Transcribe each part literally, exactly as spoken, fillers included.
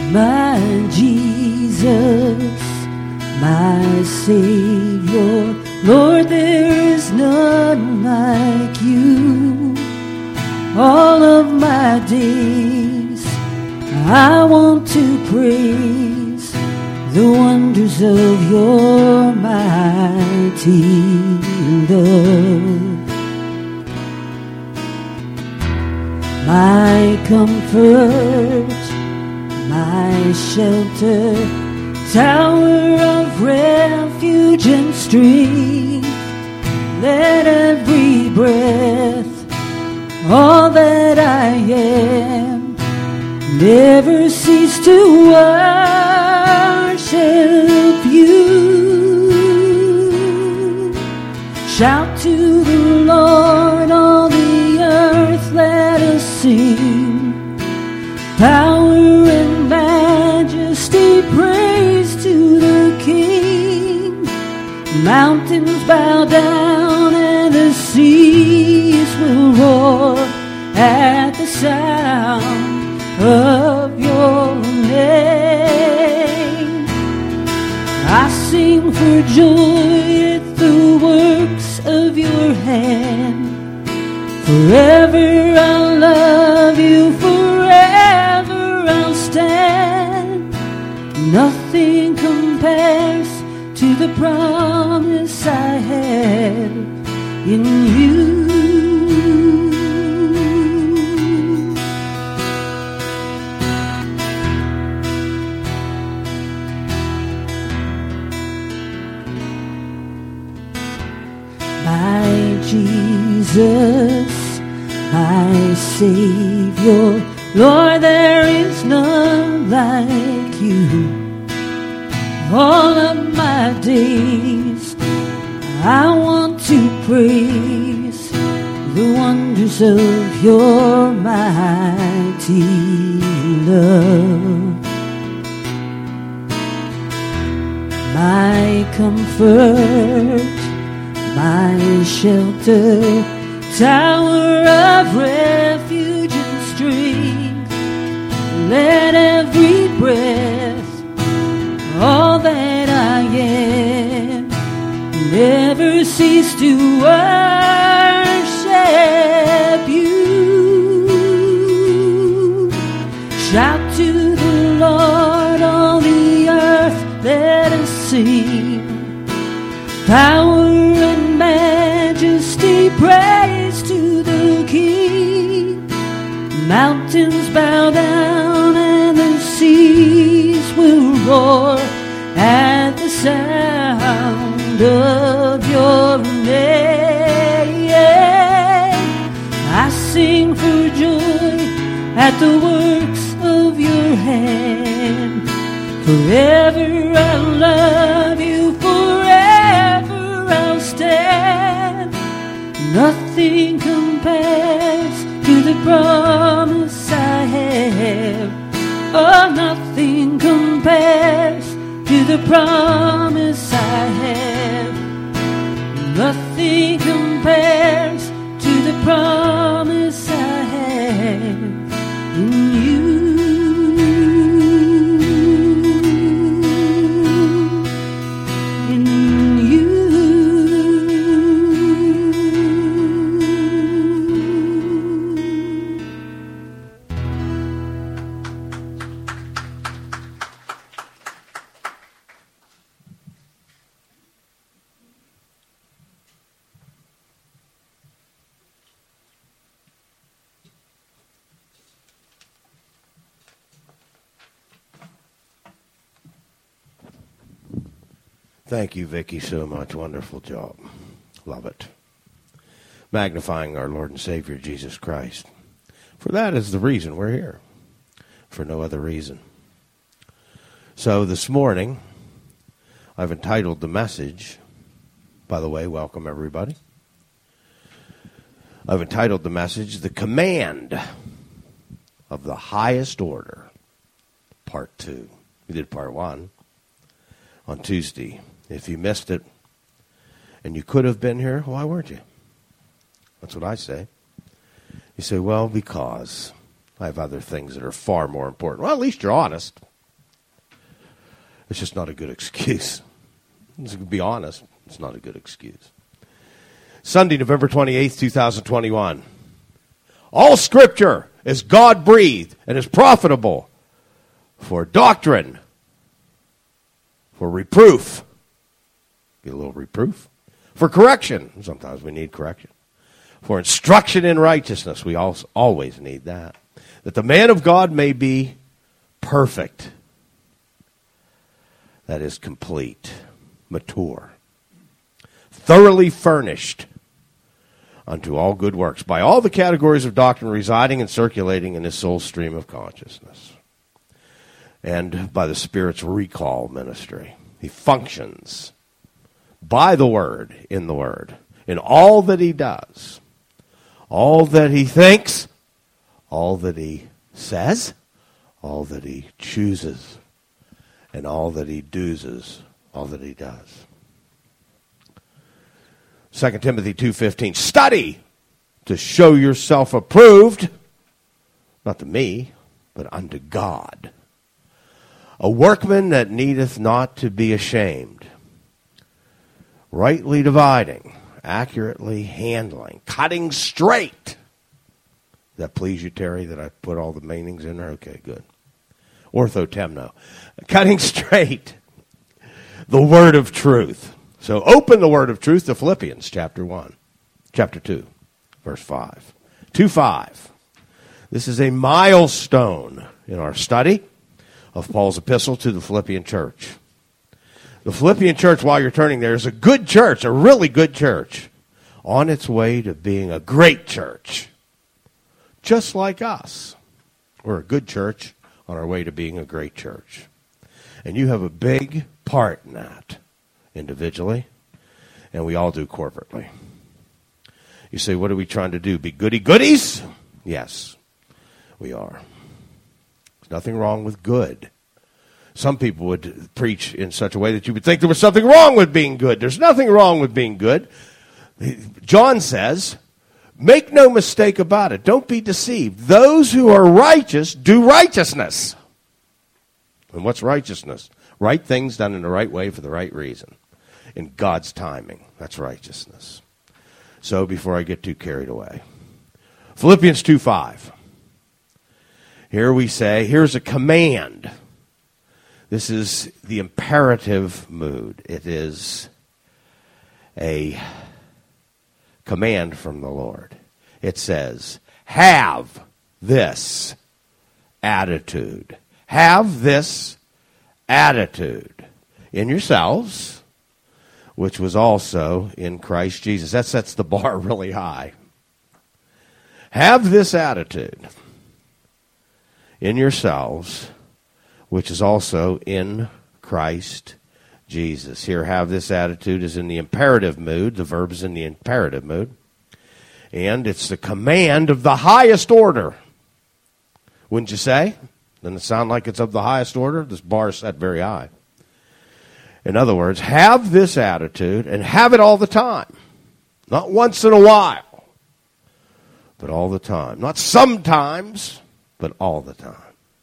my Jesus, my Savior. Lord, there is none like you. All of my days I want to praise the wonders of your mighty love. My comfort, my shelter, tower of refuge and strength. Let every breath, all that I am, never cease to worship you. Shout to the Lord, all the earth, let us sing. Power and majesty, praise to the King. Mountains bow down and the seas will roar at the sound of your name. I sing for joy at the works of your hand. Forever I'll love you, forever I'll stand. Nothing compares to the promise I have in you. My Jesus, my Savior, Lord, there is none like you. All of my days I want to praise the wonders of your mighty love. My comfort, my shelter, tower of refuge and strength. Let every breath, all that I am, never cease to worship you. Shout to the Lord, all the earth, let us sing. Power and majesty, praise to the King. Mountains bow down and the seas will roar at the sound of your name. I sing for joy at the works of your hand. Forever I'll love you, forever I'll stand. Nothing compares to the promise I have. Oh, nothing compares to the promise I have. Nothing compares to the promise I have in you. Thank you, Vicki, so much. Wonderful job. Love it. Magnifying our Lord and Savior, Jesus Christ. For that is the reason we're here. For no other reason. So this morning, I've entitled the message, by the way, welcome everybody. I've entitled the message, The Command of the Highest Order, Part two. We did Part one on Tuesday. If you missed it and you could have been here, why weren't you? That's what I say. You say, well, because I have other things that are far more important. Well, at least you're honest. It's just not a good excuse. To be honest, it's not a good excuse. Sunday, November twenty-eighth, twenty twenty-one. All Scripture is God-breathed and is profitable for doctrine, for reproof. Get a little reproof. For correction. Sometimes we need correction. For instruction in righteousness. We also always need that. That the man of God may be perfect. That is complete, mature, thoroughly furnished unto all good works, by all the categories of doctrine residing and circulating in his soul stream of consciousness, and by the Spirit's recall ministry. He functions by the Word, in the Word, in all that he does, all that he thinks, all that he says, all that he chooses, and all that he does, all that he does. Second Timothy two fifteen, study to show yourself approved, not to me, but unto God. A workman that needeth not to be ashamed, rightly dividing, accurately handling, cutting straight. Does that please you, Terry, that I put all the meanings in there? Okay, good. Orthotemno. Cutting straight the word of truth. So open the word of truth to Philippians chapter one, chapter two, verse five. two five. This is a milestone in our study of Paul's epistle to the Philippian church. The Philippian church, while you're turning there, is a good church, a really good church, on its way to being a great church, just like us. We're a good church on our way to being a great church. And you have a big part in that, individually, and we all do corporately. You say, what are we trying to do? Be goody-goodies? Yes, we are. There's nothing wrong with good. Some people would preach in such a way that you would think there was something wrong with being good. There's nothing wrong with being good. John says, make no mistake about it. Don't be deceived. Those who are righteous do righteousness. And what's righteousness? Right things done in the right way for the right reason. In God's timing. That's righteousness. So before I get too carried away. Philippians two five. Here we say, here's a command. This is the imperative mood. It is a command from the Lord. It says, have this attitude. Have this attitude in yourselves, which was also in Christ Jesus. That sets the bar really high. Have this attitude in yourselves, which is also in Christ Jesus. Here, have this attitude is in the imperative mood. The verb is in the imperative mood. And it's the command of the highest order. Wouldn't you say? Doesn't it sound like it's of the highest order? This bar is set very high. In other words, have this attitude and have it all the time. Not once in a while, but all the time. Not sometimes, but all the time.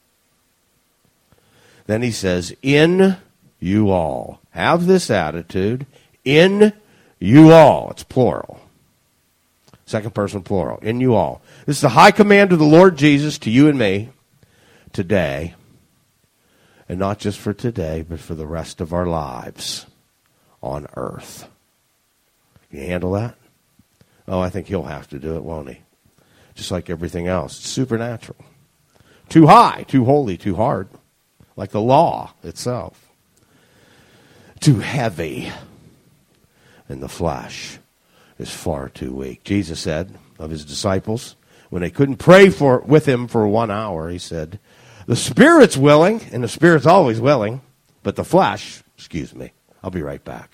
Then he says, in you all. Have this attitude in you all. It's plural. Second person plural. In you all. This is the high command of the Lord Jesus to you and me today. And not just for today, but for the rest of our lives on earth. Can you handle that? Oh, I think he'll have to do it, won't he? Just like everything else. It's supernatural. Too high, too holy, too hard. Like the law itself. Too heavy. And the flesh is far too weak. Jesus said of his disciples, when they couldn't pray for with him for one hour, he said, the spirit's willing, and the spirit's always willing, but the flesh, excuse me, I'll be right back.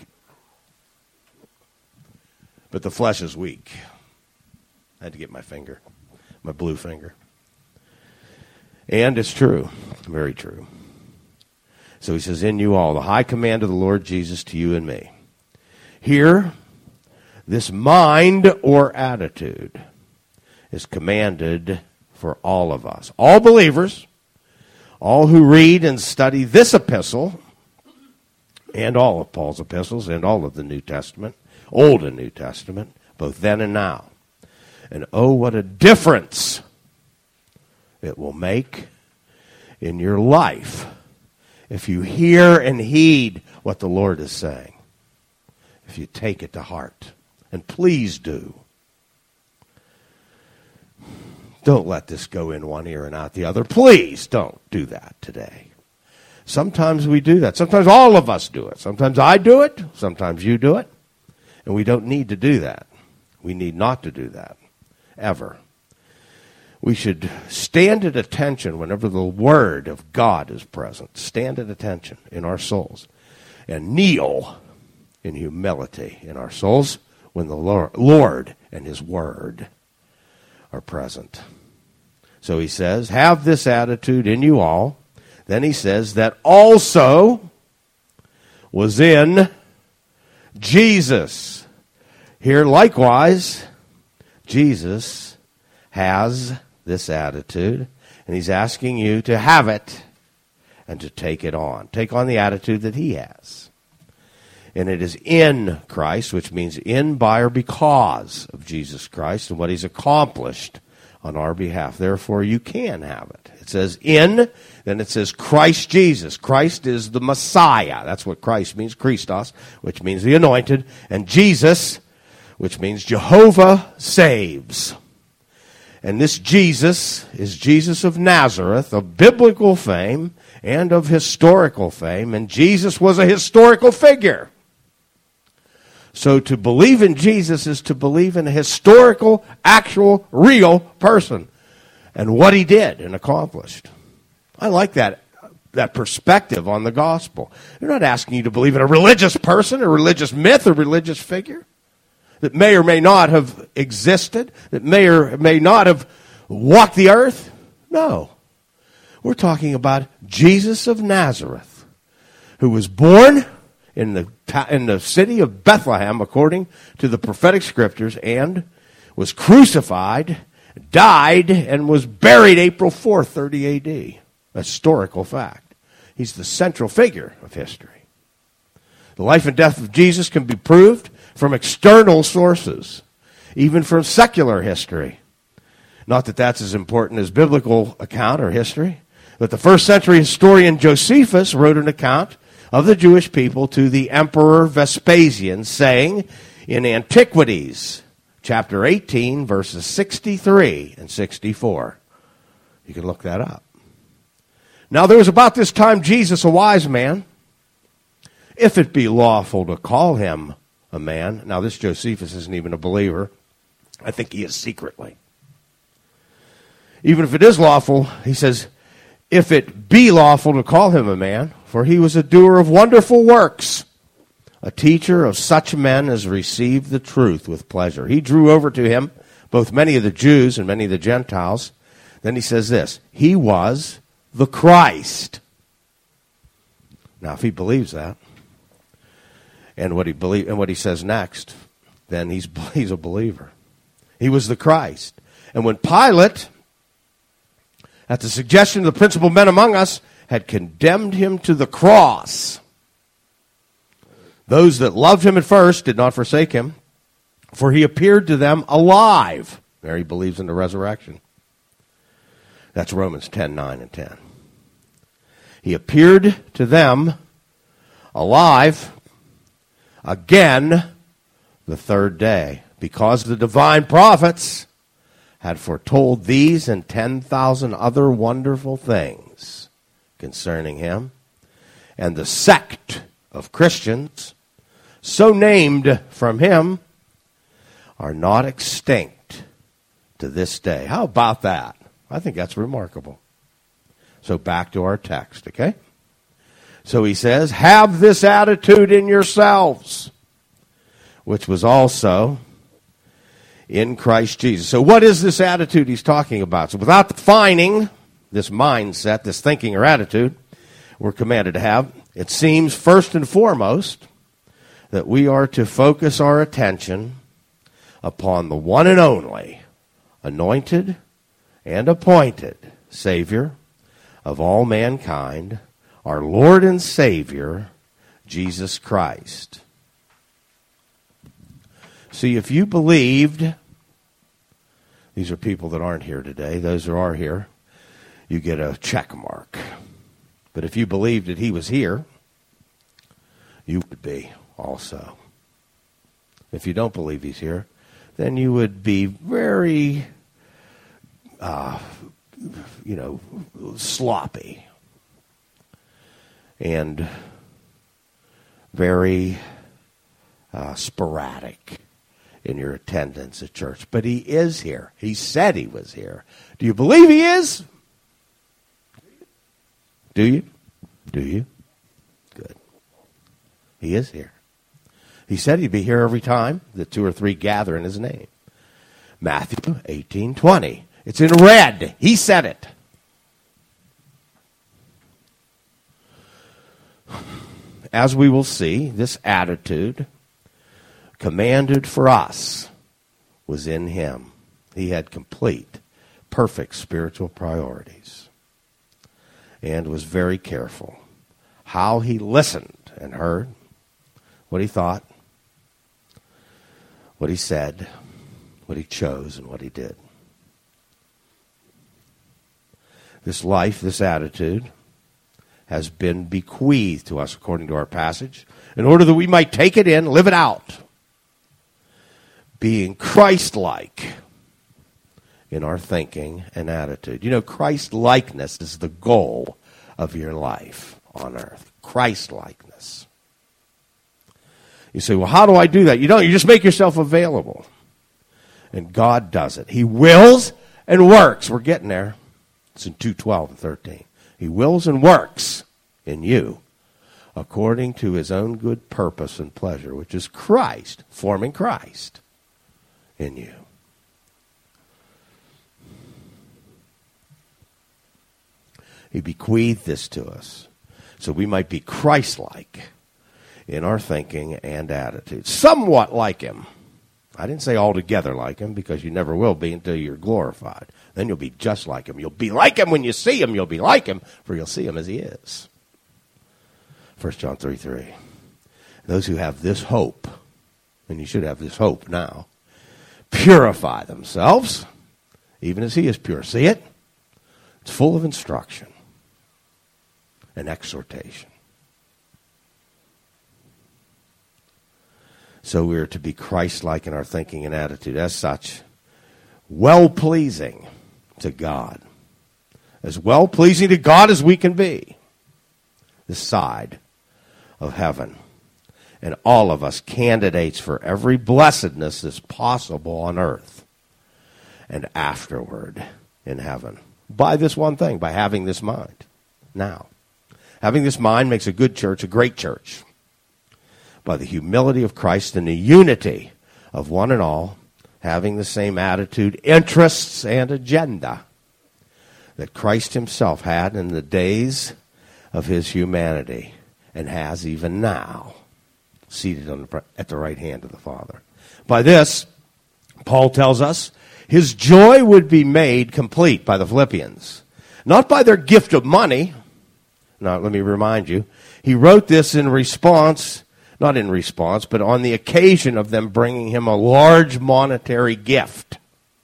But the flesh is weak. I had to get my finger, my blue finger. And it's true, very true. So he says, in you all, the high command of the Lord Jesus to you and me. Here, this mind or attitude is commanded for all of us. All believers, all who read and study this epistle, and all of Paul's epistles and all of the New Testament, Old and New Testament, both then and now. And oh, what a difference it will make in your life if you hear and heed what the Lord is saying, if you take it to heart. And please do. Don't let this go in one ear and out the other. Please don't do that today. Sometimes we do that. Sometimes all of us do it. Sometimes I do it. Sometimes you do it. And we don't need to do that. We need not to do that, ever. We should stand at attention whenever the Word of God is present. Stand at attention in our souls. And kneel in humility in our souls when the Lord and His Word are present. So he says, have this attitude in you all. Then he says that also was in Jesus. Here likewise, Jesus has this attitude, and he's asking you to have it and to take it on. Take on the attitude that he has. And it is in Christ, which means in, by, or because of Jesus Christ and what he's accomplished on our behalf. Therefore, you can have it. It says in, then it says Christ Jesus. Christ is the Messiah. That's what Christ means, Christos, which means the anointed, and Jesus, which means Jehovah saves. And this Jesus is Jesus of Nazareth, of biblical fame and of historical fame, and Jesus was a historical figure. So to believe in Jesus is to believe in a historical, actual, real person and what he did and accomplished. I like that, that perspective on the gospel. They're not asking you to believe in a religious person, a religious myth, a religious figure that may or may not have existed, that may or may not have walked the earth. No. We're talking about Jesus of Nazareth, who was born in the in the city of Bethlehem, according to the prophetic scriptures, and was crucified, died, and was buried April fourth, thirty A D. A historical fact. He's the central figure of history. The life and death of Jesus can be proved from external sources, even from secular history. Not that that's as important as biblical account or history, but the first century historian Josephus wrote an account of the Jewish people to the Emperor Vespasian, saying in Antiquities, chapter eighteen, verses sixty-three and sixty-four. You can look that up. Now there was about this time Jesus, a wise man, if it be lawful to call him a man. Now this Josephus isn't even a believer. I think he is secretly. Even if it is lawful, he says, if it be lawful to call him a man, for he was a doer of wonderful works, a teacher of such men as received the truth with pleasure. He drew over to him both many of the Jews and many of the Gentiles. Then he says this, he was the Christ. Now, if he believes that, and what he believe, and what he says next, then he's he's a believer. He was the Christ. And when Pilate, at the suggestion of the principal men among us, had condemned him to the cross, those that loved him at first did not forsake him, for he appeared to them alive. There he believes in the resurrection. That's Romans ten, nine, and ten. He appeared to them alive again the third day, because the divine prophets had foretold these and ten thousand other wonderful things concerning him. And the sect of Christians, so named from him, are not extinct to this day. How about that? I think that's remarkable. So back to our text, okay? So he says, have this attitude in yourselves, which was also in Christ Jesus. So what is this attitude he's talking about? So without defining this mindset, this thinking or attitude we're commanded to have, it seems first and foremost that we are to focus our attention upon the one and only anointed and appointed Savior of all mankind, our Lord and Savior, Jesus Christ. See, if you believed, these are people that aren't here today, those who are here, you get a check mark. But if you believed that he was here, you would be also. If you don't believe he's here, then you would be very, uh, you know, sloppy and very uh, sporadic in your attendance at church. But he is here. He said he was here. Do you believe he is? Do you? Do you? Good. He is here. He said he'd be here every time that two or three gather in his name. Matthew eighteen twenty. It's in red. He said it. As we will see, this attitude commanded for us was in him. He had complete, perfect spiritual priorities and was very careful how he listened and heard, what he thought, what he said, what he chose, and what he did. This life, this attitude, has been bequeathed to us according to our passage in order that we might take it in, live it out, being Christ-like in our thinking and attitude. You know, Christ-likeness is the goal of your life on earth. Christ-likeness. You say, well, how do I do that? You don't. You just make yourself available. And God does it. He wills and works. We're getting there. It's in two twelve and thirteen. He wills and works in you according to his own good purpose and pleasure, which is Christ, forming Christ in you. He bequeathed this to us so we might be Christ-like in our thinking and attitude. Somewhat like him. I didn't say altogether like him, because you never will be until you're glorified. Then you'll be just like him. You'll be like him when you see him. You'll be like him, for you'll see him as he is. First John three three. Those who have this hope, and you should have this hope now, purify themselves, even as he is pure. See it? It's full of instruction and exhortation. So we are to be Christ-like in our thinking and attitude. As such, well-pleasing to God. As well-pleasing to God as we can be. This side of heaven. And all of us candidates for every blessedness that's possible on earth. And afterward in heaven. By this one thing, by having this mind. Now, having this mind makes a good church a great church. By the humility of Christ and the unity of one and all, having the same attitude, interests, and agenda that Christ himself had in the days of his humanity and has even now, seated on the, at the right hand of the Father. By this, Paul tells us, his joy would be made complete by the Philippians, not by their gift of money. Now, let me remind you, he wrote this in response Not in response, but on the occasion of them bringing him a large monetary gift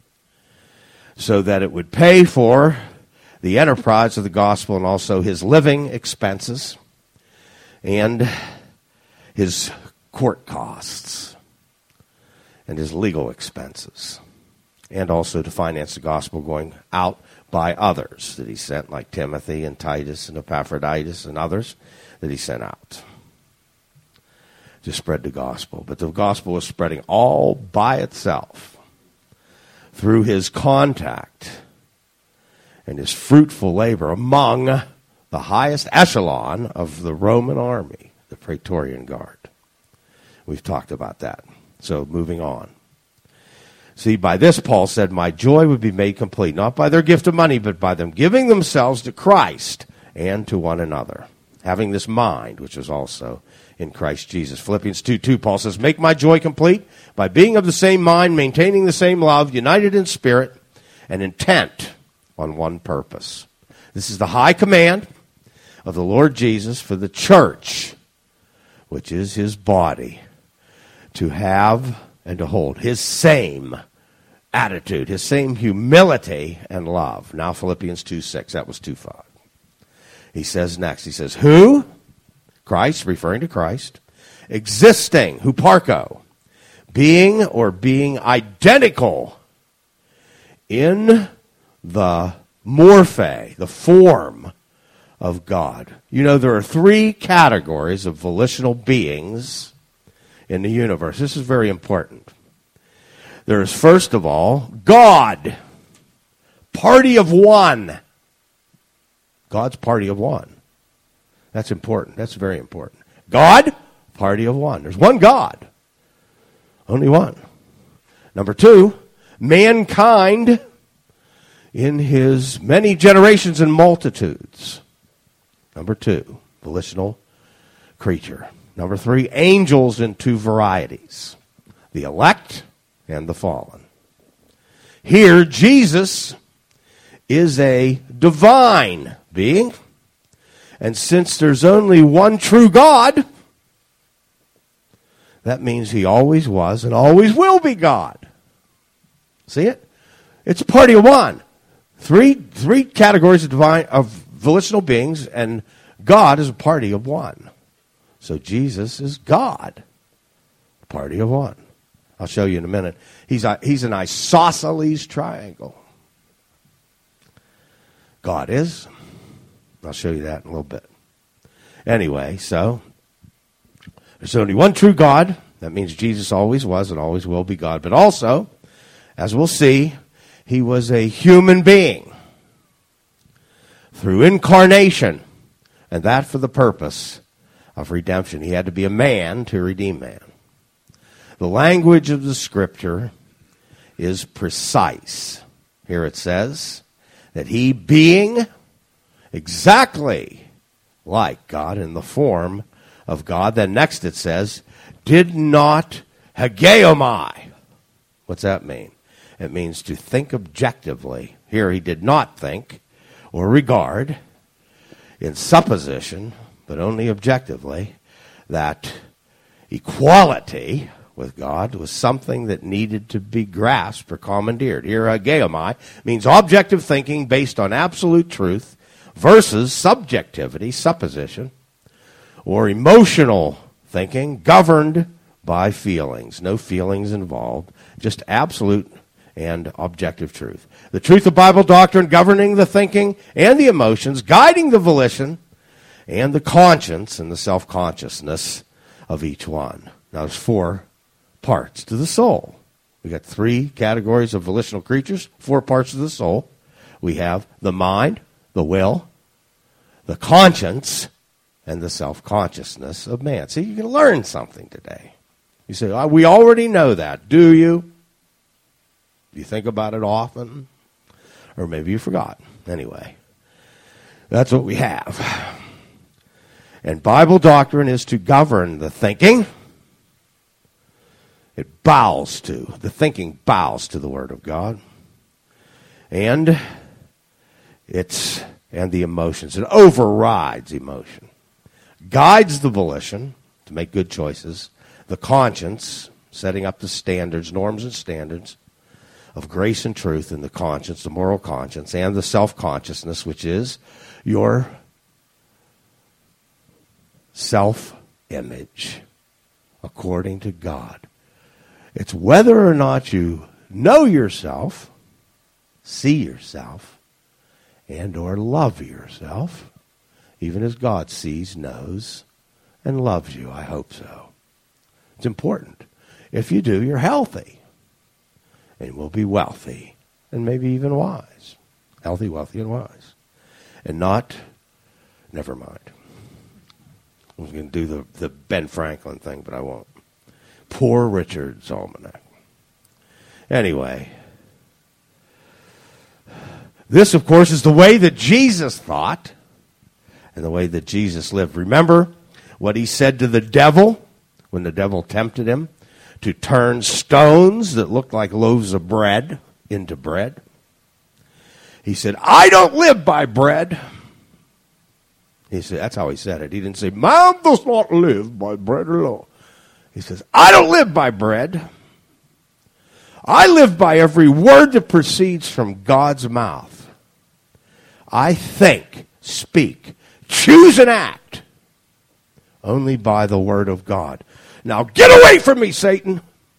so that it would pay for the enterprise of the gospel and also his living expenses and his court costs and his legal expenses, and also to finance the gospel going out by others that he sent, like Timothy and Titus and Epaphroditus and others that he sent out to spread the gospel. But the gospel was spreading all by itself through his contact and his fruitful labor among the highest echelon of the Roman army, the Praetorian Guard. We've talked about that. So moving on. See, by this Paul said, my joy would be made complete, not by their gift of money, but by them giving themselves to Christ and to one another, having this mind, which is also in Christ Jesus. Philippians two two, Paul says, make my joy complete by being of the same mind, maintaining the same love, united in spirit, and intent on one purpose. This is the high command of the Lord Jesus for the church which is his body, to have and to hold his same attitude, his same humility and love. Now Philippians two six, that was two five. He says next, he says, who? Christ, referring to Christ, existing, huparko, being or being identical in the morphe, the form of God. You know, there are three categories of volitional beings in the universe. This is very important. There is, first of all, God, party of one. God's party of one. That's important. That's very important. God, party of one. There's one God. Only one. Number two, mankind in his many generations and multitudes. Number two, volitional creature. Number three, angels in two varieties. The elect and the fallen. Here, Jesus is a divine being. And since there's only one true God, that means he always was and always will be God. See it? It's a party of one. Three three categories of divine of volitional beings, and God is a party of one. So Jesus is God, a party of one. I'll show you in a minute. He's a, he's an isosceles triangle. God is. I'll show you that in a little bit. Anyway, so there's only one true God. That means Jesus always was and always will be God. But also, as we'll see, he was a human being through incarnation, and that for the purpose of redemption. He had to be a man to redeem man. The language of the Scripture is precise. Here it says that he, being exactly like God in the form of God, then next it says, did not hageomai. What's that mean? It means to think objectively. Here he did not think or regard in supposition, but only objectively, that equality with God was something that needed to be grasped or commandeered. Here, hageomai means objective thinking based on absolute truth versus subjectivity, supposition, or emotional thinking governed by feelings. No feelings involved, just absolute and objective truth. The truth of Bible doctrine governing the thinking and the emotions, guiding the volition and the conscience and the self-consciousness of each one. Now there's four parts to the soul. We got three categories of volitional creatures, four parts of the soul. We have the mind, the will, the conscience, and the self-consciousness of man. See, you can learn something today. You say, oh, we already know that. Do you? Do you think about it often? Or maybe you forgot. Anyway, that's what we have. And Bible doctrine is to govern the thinking. It bows to, the thinking bows to the Word of God. And it's, and the emotions. It overrides emotion. Guides the volition to make good choices. The conscience, setting up the standards, norms and standards of grace and truth in the conscience, the moral conscience, and the self-consciousness, which is your self-image according to God. It's whether or not you know yourself, see yourself, and or love yourself, even as God sees, knows, and loves you. I hope so. It's important. If you do, you're healthy, and will be wealthy, and maybe even wise. Healthy, wealthy, and wise. And not, never mind. I was going to do the, the Ben Franklin thing, but I won't. Poor Richard's Almanac. Anyway, this, of course, is the way that Jesus thought and the way that Jesus lived. Remember what he said to the devil when the devil tempted him to turn stones that looked like loaves of bread into bread? He said, I don't live by bread. He said, that's how he said it. He didn't say, man does not live by bread alone. He says, I don't live by bread. I live by every word that proceeds from God's mouth. I think, speak, choose and act only by the word of God. Now get away from me, Satan.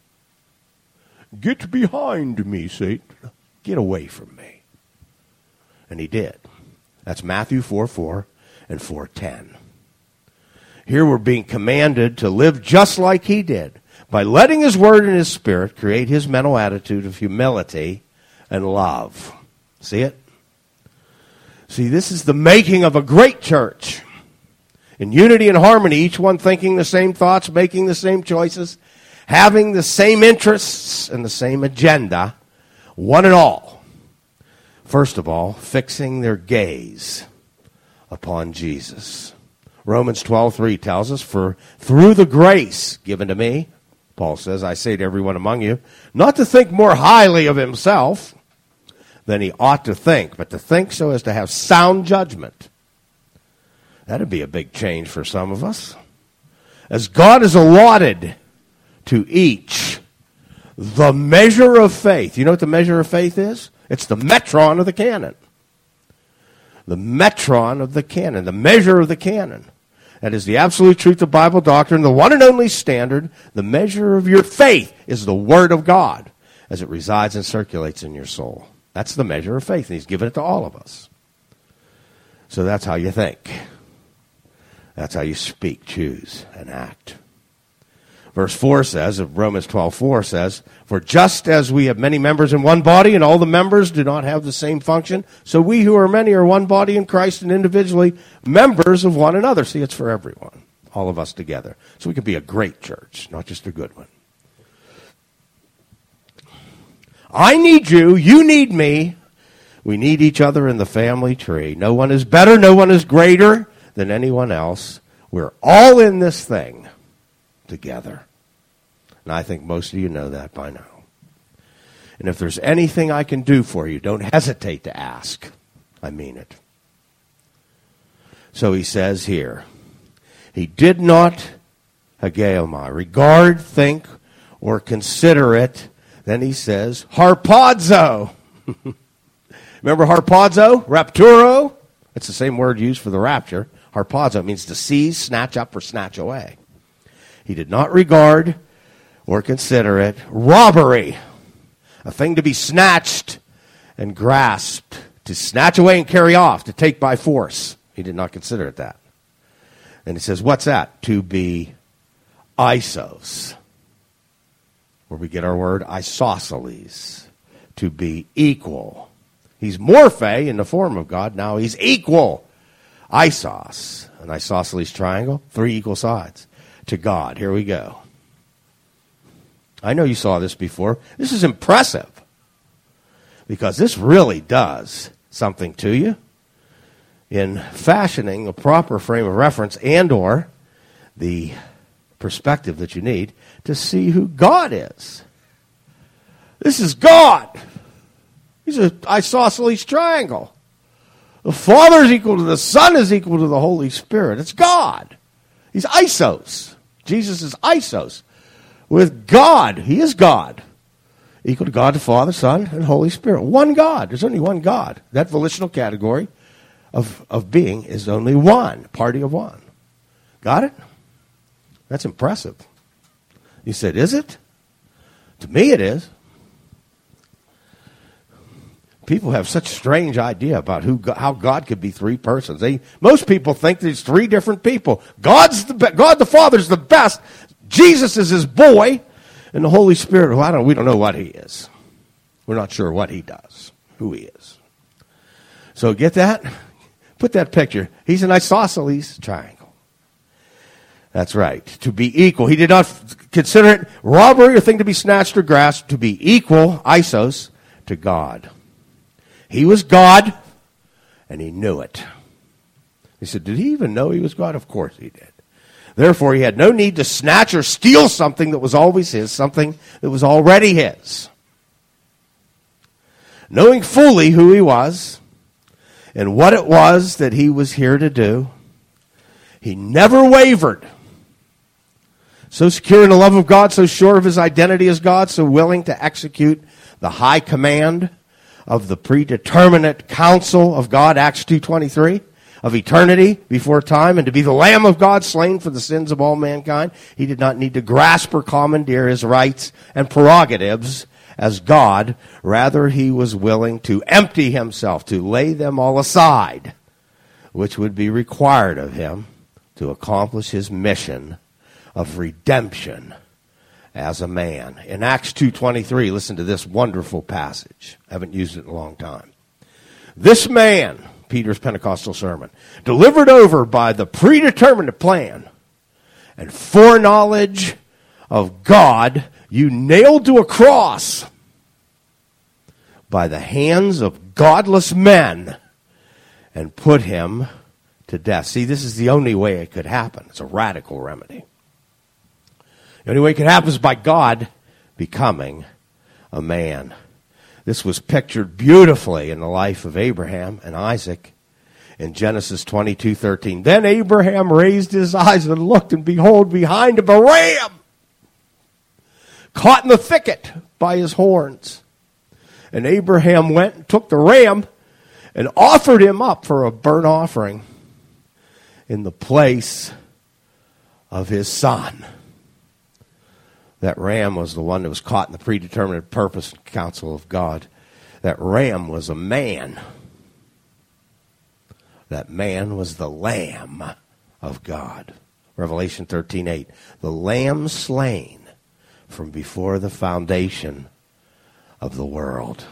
Get behind me, Satan. Get away from me. And he did. That's Matthew four four and four ten. Here we're being commanded to live just like he did, by letting his word and his spirit create his mental attitude of humility and love. See it? See, this is the making of a great church. In unity and harmony, each one thinking the same thoughts, making the same choices, having the same interests and the same agenda, one and all. First of all, fixing their gaze upon Jesus. Romans twelve three tells us, for through the grace given to me, Paul says, I say to everyone among you, not to think more highly of himself than he ought to think, but to think so as to have sound judgment. That'd be a big change for some of us. As God has allotted to each the measure of faith. You know what the measure of faith is? It's the metron of the canon. The metron of the canon, the measure of the canon. That is the absolute truth of Bible doctrine, the one and only standard. The measure of your faith is the Word of God as it resides and circulates in your soul. That's the measure of faith, and he's given it to all of us. So that's how you think. That's how you speak, choose, and act. Verse four says, of Romans twelve four says, for just as we have many members in one body, and all the members do not have the same function, so we who are many are one body in Christ, and individually members of one another. See, it's for everyone, all of us together. So we can be a great church, not just a good one. I need you, you need me. We need each other in the family tree. No one is better, no one is greater than anyone else. We're all in this thing together. And I think most of you know that by now. And if there's anything I can do for you, don't hesitate to ask. I mean it. So he says here, he did not, hageomai, regard, think, or consider it. Then he says, harpazo. Remember harpazo? Rapturo? It's the same word used for the rapture. Harpazo means to seize, snatch up, or snatch away. He did not regard or consider it robbery, a thing to be snatched and grasped, to snatch away and carry off, to take by force. He did not consider it that. And he says, what's that? To be isos, where we get our word isosceles, to be equal. He's morphe in the form of God. Now he's equal. Isos, an isosceles triangle, three equal sides to God. Here we go. I know you saw this before. This is impressive because this really does something to you in fashioning a proper frame of reference and or the perspective that you need to see who God is. This is God. He's an isosceles triangle. The Father is equal to the Son is equal to the Holy Spirit. It's God. He's isos. Jesus is isos. With God, he is God. Equal to God the Father, Son, and Holy Spirit. One God. There's only one God. That volitional category of, of being is only one. Party of one. Got it? That's impressive. You said, is it? To me it is. People have such strange idea about who, how God could be three persons. They, most people think there's three different people. God's the God the Father's the best. Jesus is his boy, and the Holy Spirit. Well, I don't. We don't know what he is. We're not sure what he does, who he is. So get that. Put that picture. He's an isosceles triangle. That's right. To be equal. He did not consider it robbery or thing to be snatched or grasped. To be equal, isos, to God. He was God, and he knew it. He said, did he even know he was God? Of course he did. Therefore, he had no need to snatch or steal something that was always his, something that was already his. Knowing fully who he was and what it was that he was here to do, He never wavered. So secure in the love of God, so sure of his identity as God, so willing to execute the high command of the predeterminate counsel of God, Acts two twenty-three, of eternity before time, and to be the Lamb of God slain for the sins of all mankind. He did not need to grasp or commandeer his rights and prerogatives as God. Rather, he was willing to empty himself, to lay them all aside, which would be required of him to accomplish his mission of redemption as a man. In Acts two twenty-three, listen to this wonderful passage. I haven't used it in a long time. This man, Peter's Pentecostal sermon, delivered over by the predetermined plan and foreknowledge of God, you nailed to a cross by the hands of godless men and put him to death. See, this is the only way it could happen. It's a radical remedy. The only way it could happen is by God becoming a man. This was pictured beautifully in the life of Abraham and Isaac in Genesis twenty-two thirteen. Then Abraham raised his eyes and looked, and behold, behind him a ram caught in the thicket by his horns. And Abraham went and took the ram and offered him up for a burnt offering in the place of his son. That ram was the one that was caught in the predetermined purpose and counsel of God. That ram was a man. That man was the Lamb of God. Revelation thirteen eight. The Lamb slain from before the foundation of the world.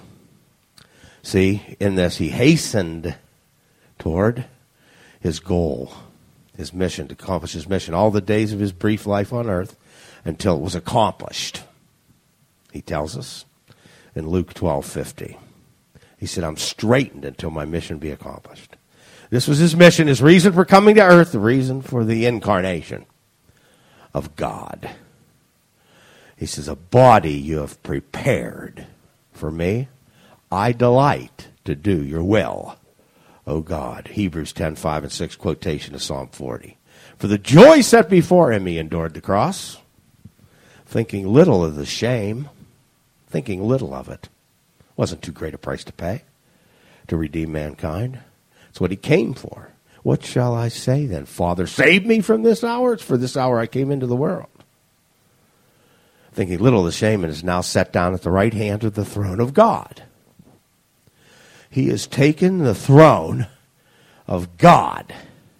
See, in this, he hastened toward his goal, his mission, to accomplish his mission, all the days of his brief life on earth, until it was accomplished. He tells us in Luke twelve fifty. He said, I'm straitened until my mission be accomplished. This was his mission, his reason for coming to earth, the reason for the incarnation of God. He says, a body you have prepared for me. I delight to do your will, O God. Hebrews ten five and six, quotation of Psalm forty. For the joy set before him, he endured the cross, thinking little of the shame, thinking little of it. Wasn't too great a price to pay to redeem mankind. It's what he came for. What shall I say then? Father, save me from this hour. It's for this hour I came into the world. Thinking little of the shame, and is now set down at the right hand of the throne of God. He has taken the throne of God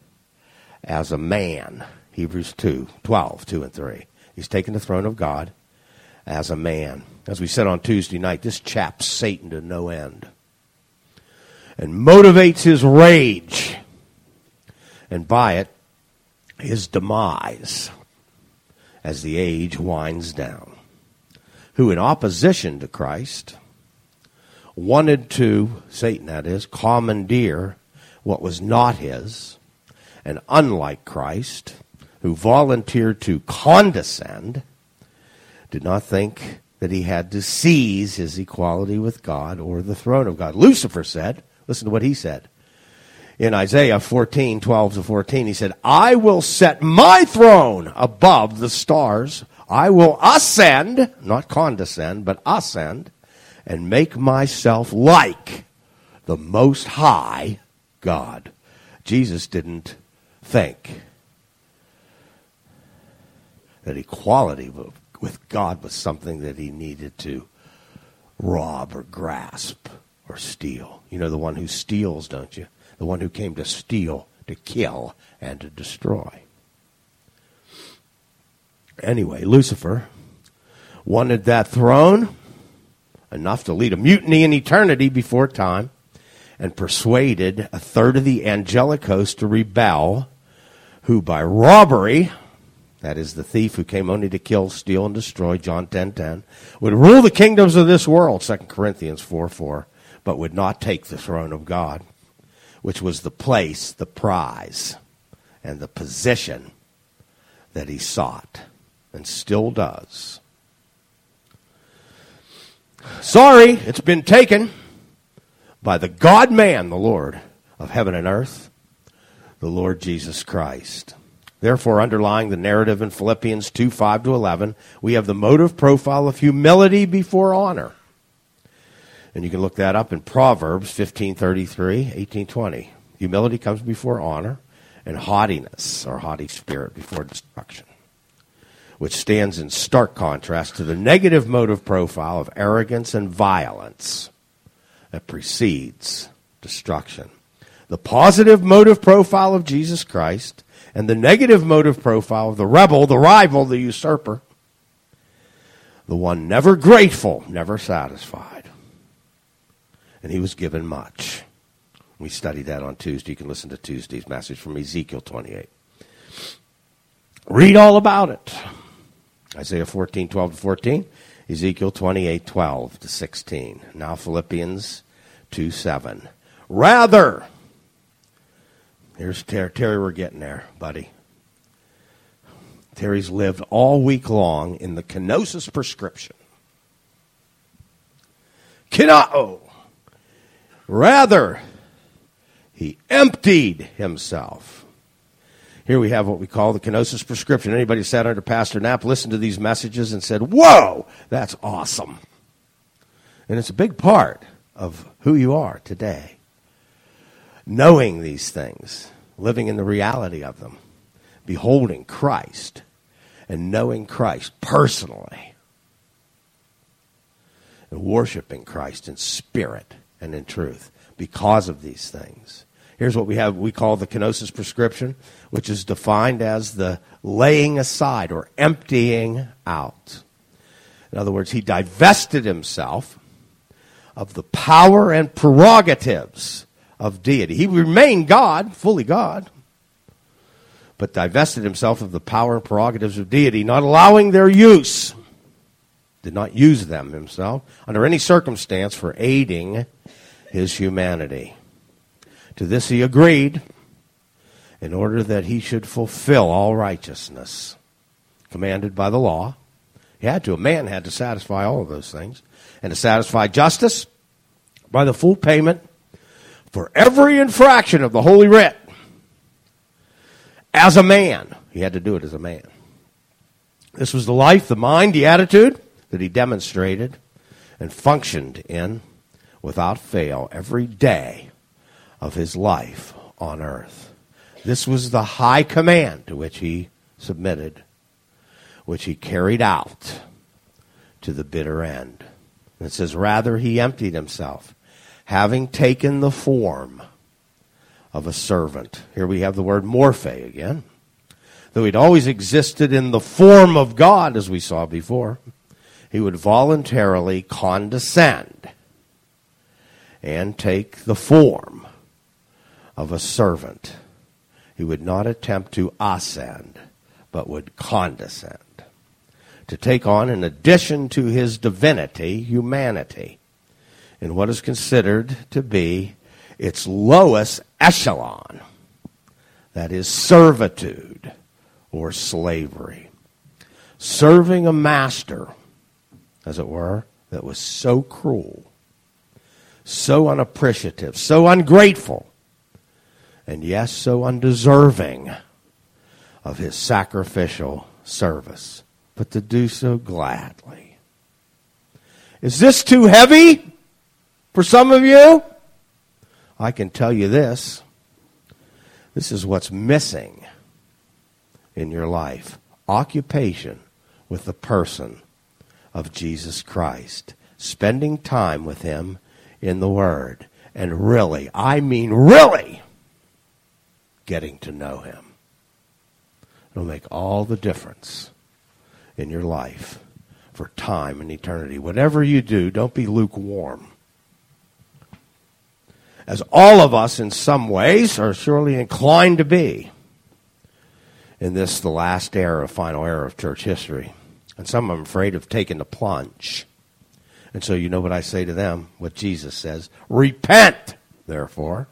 as a man. Hebrews two twelve, two and three. He's taken the throne of God as a man. As we said on Tuesday night, this chaps Satan to no end. And motivates his rage. And by it, his demise as the age winds down. Who in opposition to Christ wanted to, Satan that is, commandeer what was not his. And unlike Christ, who volunteered to condescend, did not think that he had to seize his equality with God or the throne of God. Lucifer said, listen to what he said. In Isaiah fourteen, twelve to fourteen, he said, I will set my throne above the stars. I will ascend, not condescend, but ascend, and make myself like the Most High God. Jesus didn't think that equality with God was something that he needed to rob or grasp or steal. You know the one who steals, don't you? The one who came to steal, to kill, and to destroy. Anyway, Lucifer wanted that throne enough to lead a mutiny in eternity before time, and persuaded a third of the angelic host to rebel, who by robbery, that is the thief who came only to kill, steal, and destroy, John ten ten, would rule the kingdoms of this world, Second Corinthians four four, but would not take the throne of God, which was the place, the prize, and the position that he sought, and still does. Sorry, it's been taken by the God-man, the Lord of heaven and earth, the Lord Jesus Christ. Therefore, underlying the narrative in Philippians two, five to eleven, we have the motive profile of humility before honor. And you can look that up in Proverbs fifteen thirty-three, eighteen twenty. Humility comes before honor, and haughtiness, or haughty spirit, before destruction, which stands in stark contrast to the negative motive profile of arrogance and violence that precedes destruction. The positive motive profile of Jesus Christ and the negative motive profile of the rebel, the rival, the usurper, the one never grateful, never satisfied. And he was given much. We studied that on Tuesday. You can listen to Tuesday's message from Ezekiel twenty-eight. Read all about it. Isaiah fourteen, twelve to fourteen. Ezekiel twenty-eight, twelve to sixteen. Now Philippians two, seven. Rather, here's Terry. Terry, we're getting there, buddy. Terry's lived all week long in the kenosis prescription. Kenao. Rather, he emptied himself. Here we have what we call the kenosis prescription. Anybody sat under Pastor Knapp, listened to these messages, and said, whoa, that's awesome. And it's a big part of who you are today. Knowing these things, living in the reality of them, beholding Christ, and knowing Christ personally, and worshiping Christ in spirit and in truth because of these things. Here's what we have, we call the kenosis prescription, which is defined as the laying aside or emptying out. In other words, he divested himself of the power and prerogatives of deity. He remained God, fully God, but divested himself of the power and prerogatives of deity, not allowing their use. Did not use them himself under any circumstance for aiding his humanity. To this he agreed in order that he should fulfill all righteousness commanded by the law. He had to. A man had to satisfy all of those things. And to satisfy justice by the full payment for every infraction of the Holy Writ. As a man. He had to do it as a man. This was the life, the mind, the attitude that he demonstrated and functioned in without fail every day of his life on earth. This was the high command to which he submitted, which he carried out to the bitter end. And it says, rather he emptied himself, having taken the form of a servant. Here we have the word morphe again. Though he'd always existed in the form of God, as we saw before, he would voluntarily condescend and take the form of a servant. He would not attempt to ascend, but would condescend. To take on, in addition to his divinity, humanity, in what is considered to be its lowest echelon, that is servitude or slavery. Serving a master, as it were, that was so cruel, so unappreciative, so ungrateful, and yes, so undeserving of his sacrificial service, but to do so gladly. Is this too heavy for some of you? I can tell you this. This is what's missing in your life. Occupation with the person of Jesus Christ. Spending time with him in the Word. And really, I mean really, getting to know him. It'll make all the difference in your life for time and eternity. Whatever you do, don't be lukewarm. As all of us in some ways are surely inclined to be in this, the last era, final era of church history. And some I'm afraid of taking the plunge. And so you know what I say to them, what Jesus says. Repent, therefore.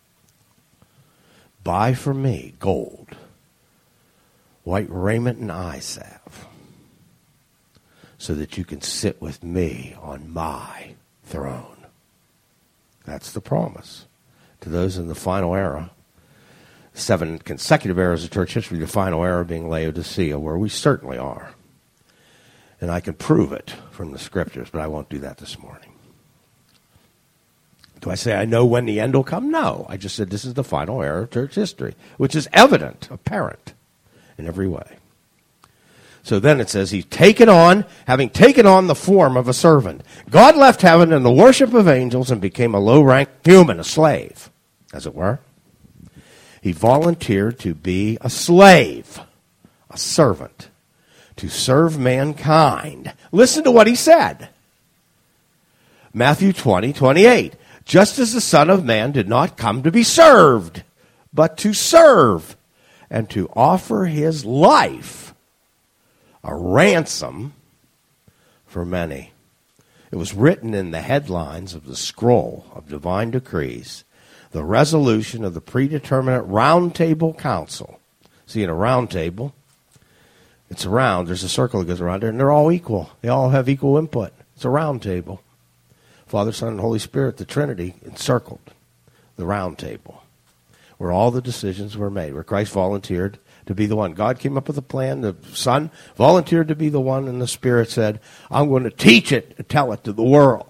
Buy from me gold, white raiment, and eye salve, so that you can sit with me on my throne. That's the promise to those in the final era seven consecutive eras of church history, the final era being Laodicea, where we certainly are. And I can prove it from the scriptures, but I won't do that this morning. Do I say I know when the end will come? No. I just said this is the final era of church history, which is evident, apparent in every way. So then it says, he's taken on, having taken on the form of a servant. God left heaven and the worship of angels and became a low-ranked human, a slave, as it were. He volunteered to be a slave, a servant, to serve mankind. Listen to what he said. Matthew twenty, twenty-eight. Just as the Son of Man did not come to be served, but to serve and to offer his life a ransom for many. It was written in the headlines of the scroll of divine decrees, the resolution of the predeterminate round table council. See, in a round table, it's a round, there's a circle that goes around there, and they're all equal. They all have equal input. It's a round table. Father, Son, and Holy Spirit, the Trinity, encircled the round table, where all the decisions were made, where Christ volunteered to be the one. God came up with a plan. The Son volunteered to be the one, and the Spirit said, I'm going to teach it and tell it to the world.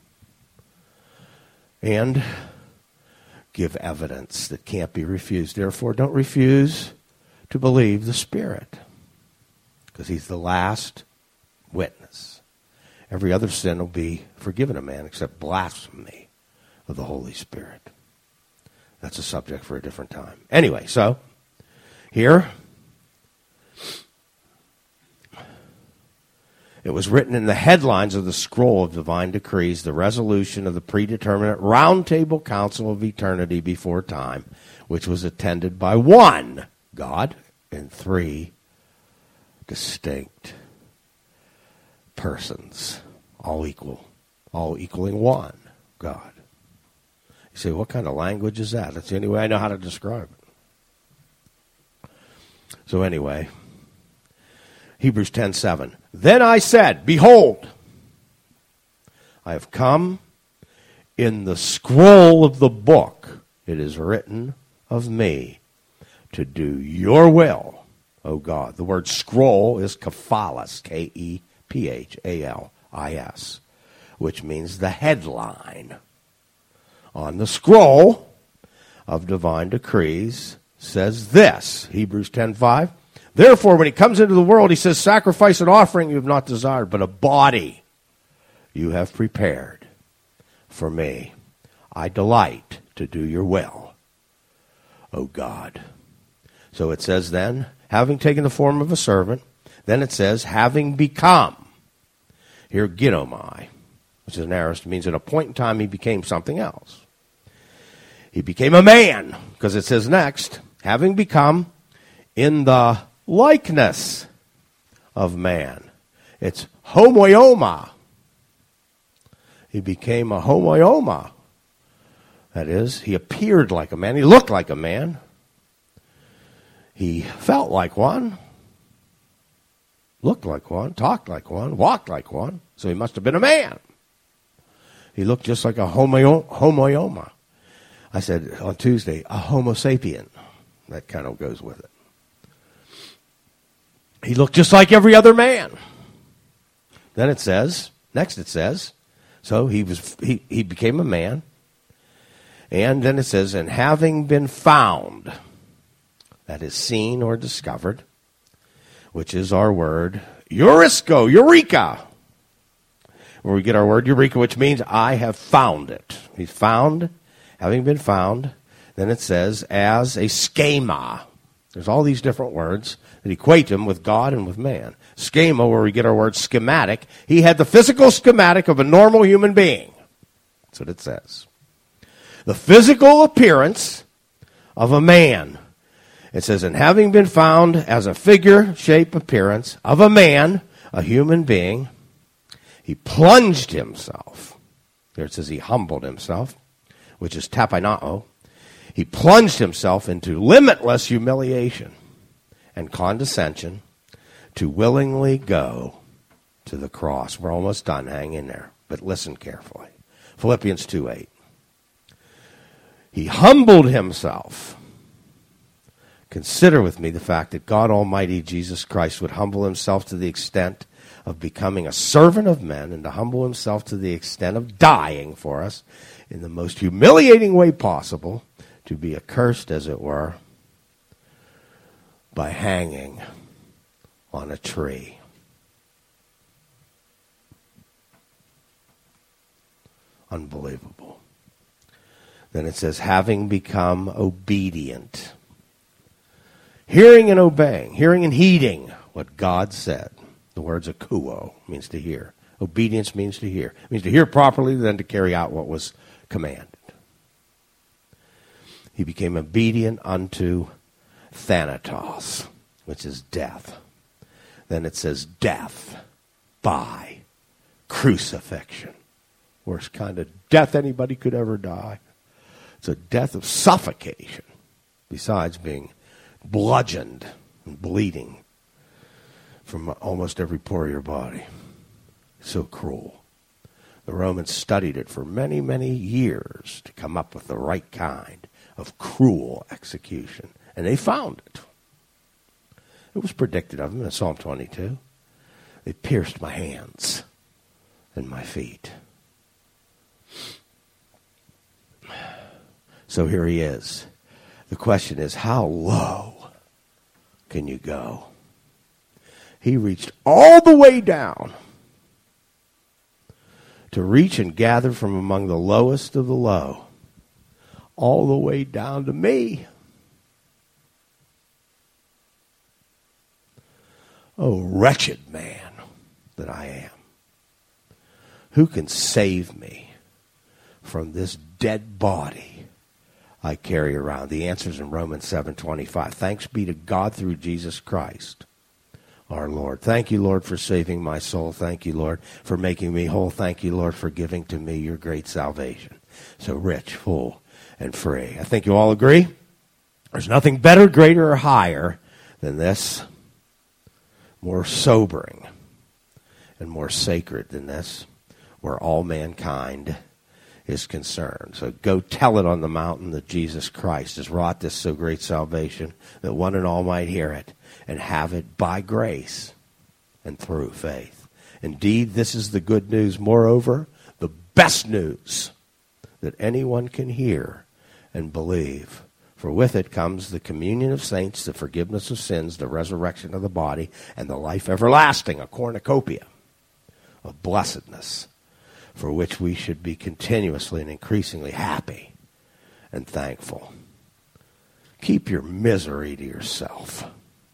And give evidence that can't be refused. Therefore, don't refuse to believe the Spirit, because he's the last witness. Every other sin will be forgiven a man except blasphemy of the Holy Spirit. That's a subject for a different time. Anyway, so here, it was written in the headlines of the scroll of divine decrees, the resolution of the predeterminate round table council of eternity before time, which was attended by one God and three distinct persons, all equal, all equaling one God. You say, what kind of language is that? That's the only way I know how to describe it. So anyway, Hebrews ten seven. Then I said, behold, I have come in the scroll of the book. It is written of me to do your will, O God. The word scroll is kaphalis, K E P H A L I S, which means the headline. On the scroll of divine decrees says this, Hebrews ten five. Therefore, when he comes into the world, he says, sacrifice and offering you have not desired, but a body you have prepared for me. I delight to do your will, O God. So it says then, having taken the form of a servant, then it says, having become. Here, ginomai, which is an aorist, means at a point in time he became something else. He became a man, because it says next, having become in the likeness of man. It's homoioma. He became a homoioma. That is, he appeared like a man. He looked like a man. He felt like one. Looked like one. Talked like one. Walked like one. So he must have been a man. He looked just like a homo- homoioma. I said on Tuesday, a homo sapien. That kind of goes with it. He looked just like every other man. Then it says, next it says, so he was he, he became a man. And then it says, and having been found, that is seen or discovered, which is our word, eurisko, eureka, where we get our word eureka, which means I have found it. He's found, having been found. Then it says, as a schema. There's all these different words that equate him with God and with man. Schema, where we get our word schematic. He had the physical schematic of a normal human being. That's what it says. The physical appearance of a man. It says, and having been found as a figure, shape, appearance of a man, a human being, he plunged himself. Here it says he humbled himself, which is tapainao. He plunged himself into limitless humiliation and condescension to willingly go to the cross. We're almost done. Hang in there. But listen carefully. Philippians two eight. He humbled himself Consider with me the fact that God Almighty, Jesus Christ, would humble himself to the extent of becoming a servant of men and to humble himself to the extent of dying for us in the most humiliating way possible, to be accursed, as it were, by hanging on a tree. Unbelievable. Then it says, having become obedient. Hearing and obeying, hearing and heeding what God said. The word's akuo, means to hear. Obedience means to hear. It means to hear properly, then to carry out what was commanded. He became obedient unto thanatos, which is death. Then it says death by crucifixion. Worst kind of death anybody could ever die. It's a death of suffocation, besides being bludgeoned and bleeding from almost every pore of your body. So cruel. The Romans studied it for many, many years to come up with the right kind of cruel execution. And they found it. It was predicted of them in Psalm twenty-two. They pierced my hands and my feet. So here he is. The question is, how low can you go? He reached all the way down to reach and gather from among the lowest of the low, all the way down to me. Oh, wretched man that I am. Who can save me from this dead body I carry around? The answer is in Romans seven twenty-five. Thanks be to God through Jesus Christ, our Lord. Thank you, Lord, for saving my soul. Thank you, Lord, for making me whole. Thank you, Lord, for giving to me your great salvation. So rich, full, and free. I think you all agree? There's nothing better, greater, or higher than this. More sobering and more sacred than this, where all mankind is concerned. So go tell it on the mountain that Jesus Christ has wrought this so great salvation that one and all might hear it and have it by grace and through faith. Indeed, this is the good news. Moreover, the best news that anyone can hear and believe. For with it comes the communion of saints, the forgiveness of sins, the resurrection of the body, and the life everlasting, a cornucopia of blessedness, for which we should be continuously and increasingly happy and thankful. Keep your misery to yourself.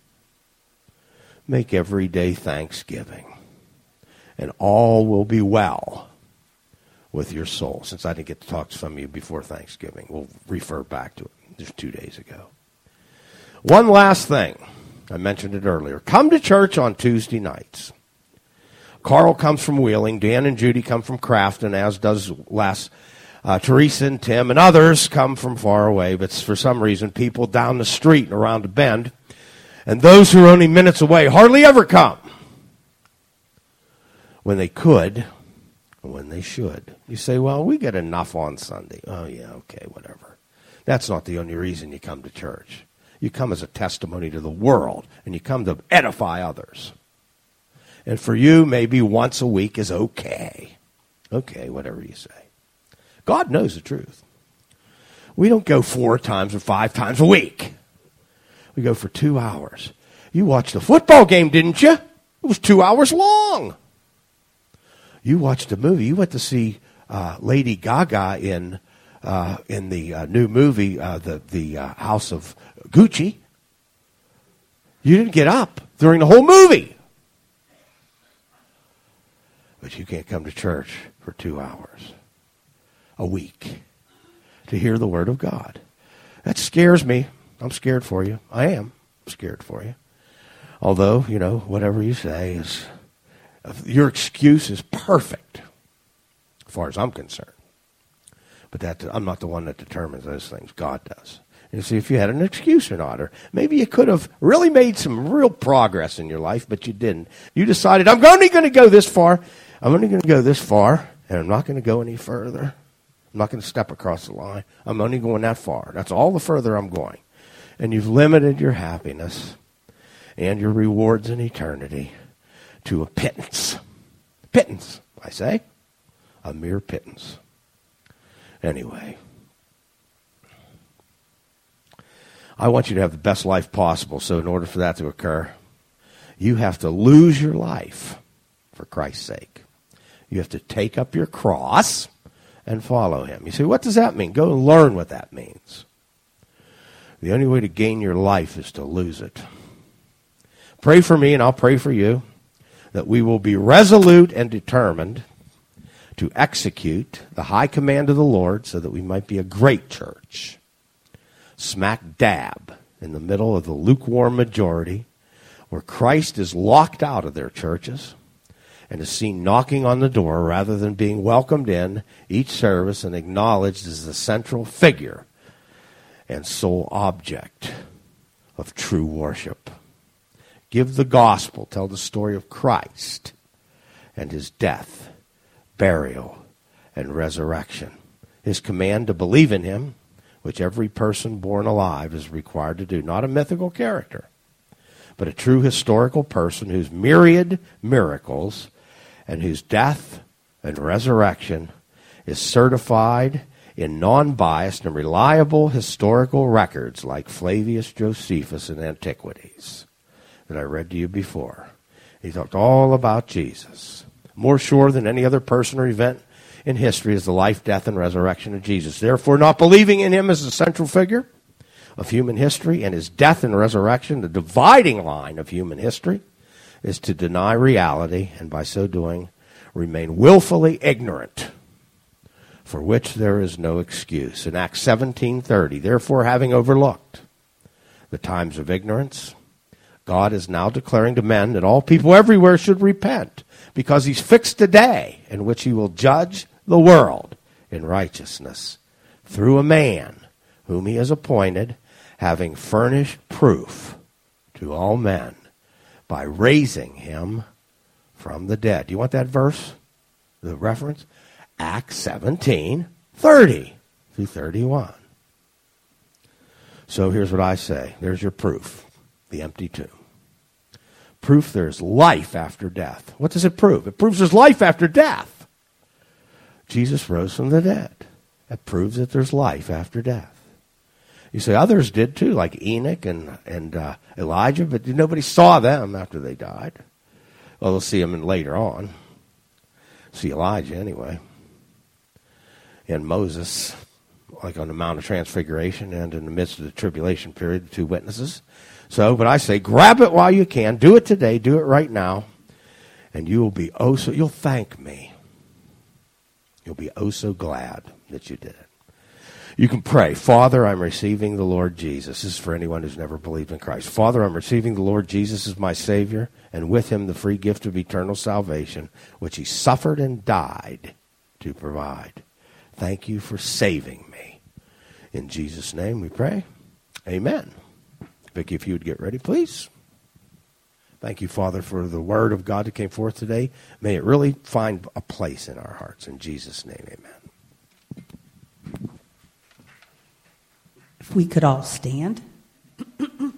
Make every day thanksgiving, and all will be well with your soul. Since I didn't get to talk to some of you before Thanksgiving, we'll refer back to it just two days ago. One last thing. I mentioned it earlier. Come to church on Tuesday nights. Carl comes from Wheeling. Dan and Judy come from Crafton, as does Les. Uh, Teresa and Tim and others come from far away, but for some reason, people down the street and around the bend, and those who are only minutes away hardly ever come when they could and when they should. You say, well, we get enough on Sunday. Oh, yeah, okay, whatever. That's not the only reason you come to church. You come as a testimony to the world, and you come to edify others. And for you, maybe once a week is okay. Okay, whatever you say. God knows the truth. We don't go four times or five times a week. We go for two hours. You watched a football game, didn't you? It was two hours long. You watched a movie. You went to see uh, Lady Gaga in uh, in the uh, new movie, uh, the the uh, House of Gucci. You didn't get up during the whole movie. But you can't come to church for two hours a week to hear the Word of God. That scares me. I'm scared for you. I am scared for you. Although, you know, whatever you say is, your excuse is perfect as far as I'm concerned. But that I'm not the one that determines those things. God does. And see if you had an excuse or not. Or maybe you could have really made some real progress in your life, but you didn't. You decided, I'm only going to go this far. I'm only going to go this far, and I'm not going to go any further. I'm not going to step across the line. I'm only going that far. That's all the further I'm going. And you've limited your happiness and your rewards in eternity to a pittance. Pittance, I say. A mere pittance. Anyway, I want you to have the best life possible. So in order for that to occur, you have to lose your life for Christ's sake. You have to take up your cross and follow him. You say, what does that mean? Go and learn what that means. The only way to gain your life is to lose it. Pray for me and I'll pray for you that we will be resolute and determined to execute the high command of the Lord so that we might be a great church. Smack dab in the middle of the lukewarm majority where Christ is locked out of their churches and is seen knocking on the door rather than being welcomed in each service and acknowledged as the central figure and sole object of true worship. Give the gospel, tell the story of Christ and his death, burial, and resurrection. His command to believe in him, which every person born alive is required to do. Not a mythical character, but a true historical person whose myriad miracles and whose death and resurrection is certified in non-biased and reliable historical records like Flavius Josephus in Antiquities that I read to you before. He talked all about Jesus. More sure than any other person or event in history is the life, death, and resurrection of Jesus. Therefore, not believing in him as the central figure of human history and his death and resurrection, the dividing line of human history, is to deny reality and by so doing remain willfully ignorant, for which there is no excuse. In Acts seventeen thirty, therefore having overlooked the times of ignorance, God is now declaring to men that all people everywhere should repent, because he's fixed a day in which he will judge the world in righteousness through a man whom he has appointed, having furnished proof to all men by raising him from the dead. Do you want that verse? The reference? Acts seventeen thirty through thirty-one. So here's what I say. There's your proof. The empty tomb. Proof there's life after death. What does it prove? It proves there's life after death. Jesus rose from the dead. That proves that there's life after death. You say others did too, like Enoch and, and uh, Elijah, but nobody saw them after they died. Well, they'll see them in later on. See Elijah anyway. And Moses, like on the Mount of Transfiguration and in the midst of the tribulation period, the two witnesses. So, but I say, grab it while you can. Do it today. Do it right now. And you will be oh so, you'll thank me. You'll be oh so glad that you did it. You can pray, Father, I'm receiving the Lord Jesus. This is for anyone who's never believed in Christ. Father, I'm receiving the Lord Jesus as my Savior, and with him the free gift of eternal salvation, which he suffered and died to provide. Thank you for saving me. In Jesus' name we pray. Amen. Vicki, if you would get ready, please. Thank you, Father, for the word of God that came forth today. May it really find a place in our hearts. In Jesus' name, amen. If we could all stand.